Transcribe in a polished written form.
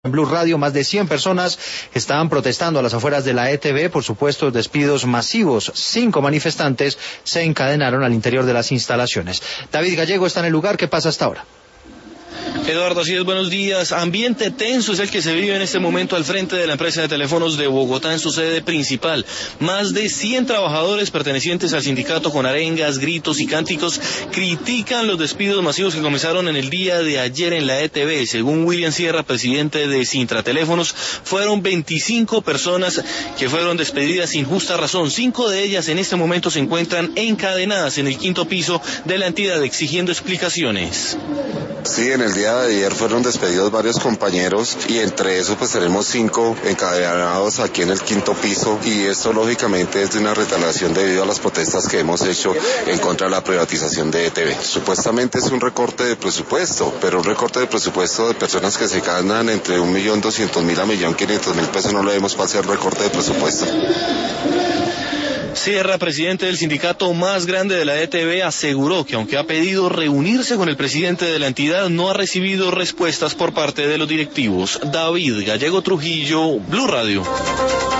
En Blue Radio, más de 100 personas estaban protestando a las afueras de la ETB por supuestos despidos masivos. 5 manifestantes se encadenaron al interior de las instalaciones. David Gallego está en el lugar. ¿Qué pasa hasta ahora? Eduardo, así es, buenos días. Ambiente tenso es el que se vive en este momento al frente de la empresa de teléfonos de Bogotá en su sede principal. Más de 100 trabajadores pertenecientes al sindicato con arengas, gritos y cánticos critican los despidos masivos que comenzaron en el día de ayer en la ETB. Según William Sierra, presidente de Sintrateléfonos, fueron 25 personas que fueron despedidas sin justa razón. 5 de ellas en este momento se encuentran encadenadas en el 5º piso de la entidad exigiendo explicaciones. Sí, en el día de ayer fueron despedidos varios compañeros y entre esos pues tenemos 5 encadenados aquí en el 5º piso y esto lógicamente es de una retaliación debido a las protestas que hemos hecho en contra de la privatización de ETB. Supuestamente es un recorte de presupuesto, pero un recorte de presupuesto de personas que se ganan entre 1.200.000 a 1.500.000 pesos no lo vemos para hacer recorte de presupuesto. Sierra, presidente del sindicato más grande de la ETB, aseguró que aunque ha pedido reunirse con el presidente de la entidad, no ha recibido respuestas por parte de los directivos. David Gallego Trujillo, Blue Radio.